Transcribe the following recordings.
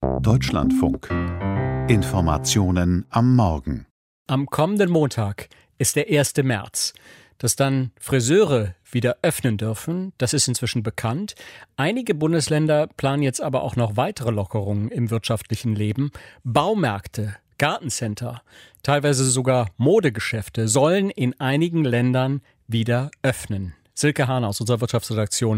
Deutschlandfunk. Informationen am Morgen. Am kommenden Montag ist der 1. März. Dass dann Friseure wieder öffnen dürfen, das ist inzwischen bekannt. Einige Bundesländer planen jetzt aber auch noch weitere Lockerungen im wirtschaftlichen Leben. Baumärkte, Gartencenter, teilweise sogar Modegeschäfte sollen in einigen Ländern wieder öffnen. Silke Hahn aus unserer Wirtschaftsredaktion.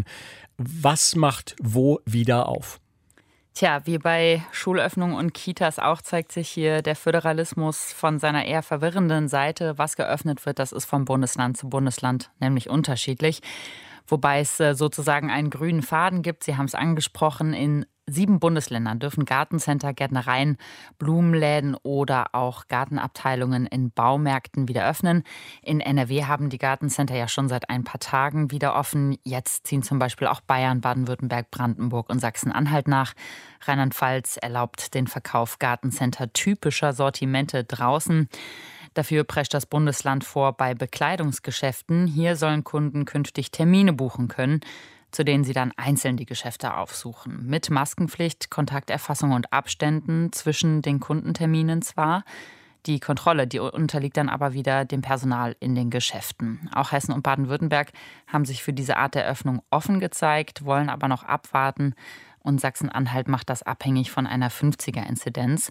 Was macht wo wieder auf? Tja, wie bei Schulöffnungen und Kitas auch zeigt sich hier der Föderalismus von seiner eher verwirrenden Seite. Was geöffnet wird, das ist vom Bundesland zu Bundesland nämlich unterschiedlich. Wobei es sozusagen einen grünen Faden gibt. Sie haben es angesprochen, in 7 Bundesländern dürfen Gartencenter, Gärtnereien, Blumenläden oder auch Gartenabteilungen in Baumärkten wieder öffnen. In NRW haben die Gartencenter ja schon seit ein paar Tagen wieder offen. Jetzt ziehen zum Beispiel auch Bayern, Baden-Württemberg, Brandenburg und Sachsen-Anhalt nach. Rheinland-Pfalz erlaubt den Verkauf Gartencenter-typischer Sortimente draußen. Dafür prescht das Bundesland vor bei Bekleidungsgeschäften. Hier sollen Kunden künftig Termine buchen können, zu denen sie dann einzeln die Geschäfte aufsuchen. Mit Maskenpflicht, Kontakterfassung und Abständen zwischen den Kundenterminen zwar. Die Kontrolle, die unterliegt dann aber wieder dem Personal in den Geschäften. Auch Hessen und Baden-Württemberg haben sich für diese Art der Öffnung offen gezeigt, wollen aber noch abwarten. Und Sachsen-Anhalt macht das abhängig von einer 50er-Inzidenz.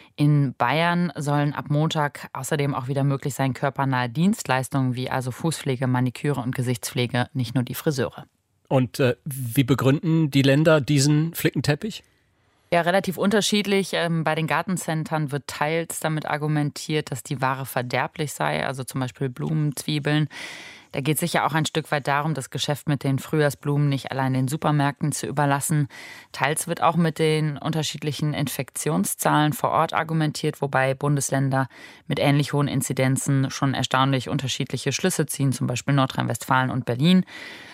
In Bayern sollen ab Montag außerdem auch wieder möglich sein, körpernahe Dienstleistungen wie also Fußpflege, Maniküre und Gesichtspflege, nicht nur die Friseure. Und wie begründen die Länder diesen Flickenteppich? Ja, relativ unterschiedlich. Bei den Gartencentern wird teils damit argumentiert, dass die Ware verderblich sei, also zum Beispiel Blumen, Zwiebeln. Da geht es sicher auch ein Stück weit darum, das Geschäft mit den Frühjahrsblumen nicht allein den Supermärkten zu überlassen. Teils wird auch mit den unterschiedlichen Infektionszahlen vor Ort argumentiert, wobei Bundesländer mit ähnlich hohen Inzidenzen schon erstaunlich unterschiedliche Schlüsse ziehen, zum Beispiel Nordrhein-Westfalen und Berlin.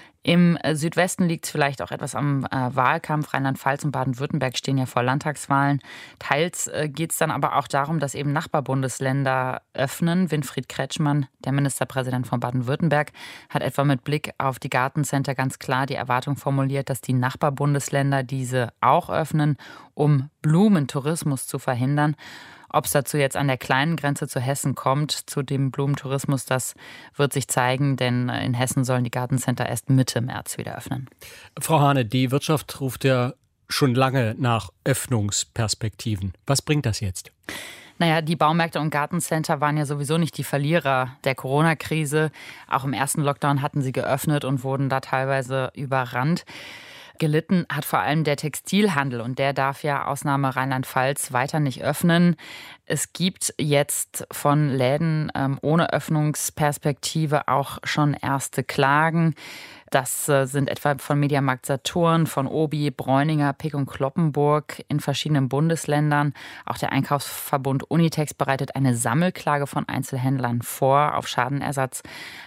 Im Südwesten liegt es vielleicht auch etwas am Wahlkampf. Rheinland-Pfalz und Baden-Württemberg stehen ja vor Landtagswahlen. Teils geht es dann aber auch darum, dass eben Nachbarbundesländer öffnen. Winfried Kretschmann, der Ministerpräsident von Baden-Württemberg, hat etwa mit Blick auf die Gartencenter ganz klar die Erwartung formuliert, dass die Nachbarbundesländer diese auch öffnen, um Blumentourismus zu verhindern. Ob es dazu jetzt an der kleinen Grenze zu Hessen kommt, zu dem Blumentourismus, das wird sich zeigen, denn in Hessen sollen die Gartencenter erst Mitte März wieder öffnen. Frau Hahne, die Wirtschaft ruft ja schon lange nach Öffnungsperspektiven. Was bringt das jetzt? Naja, die Baumärkte und Gartencenter waren ja sowieso nicht die Verlierer der Corona-Krise. Auch im ersten Lockdown hatten sie geöffnet und wurden da teilweise überrannt. Gelitten hat vor allem der Textilhandel und der darf ja Ausnahme Rheinland-Pfalz weiter nicht öffnen. Es gibt jetzt von Läden ohne Öffnungsperspektive auch schon erste Klagen. Das sind etwa von Mediamarkt Saturn, von Obi, Bräuninger, Pick und Cloppenburg in verschiedenen Bundesländern. Auch der Einkaufsverbund Unitex bereitet eine Sammelklage von Einzelhändlern vor auf Schadenersatz.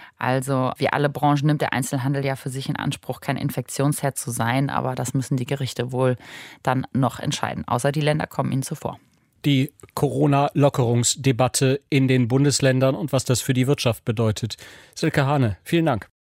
Also wie alle Branchen nimmt der Einzelhandel ja für sich in Anspruch, kein Infektionsherd zu sein. Aber das müssen die Gerichte wohl dann noch entscheiden. Außer die Länder kommen ihnen zuvor. Die Corona-Lockerungsdebatte in den Bundesländern und was das für die Wirtschaft bedeutet. Silke Hahne, vielen Dank.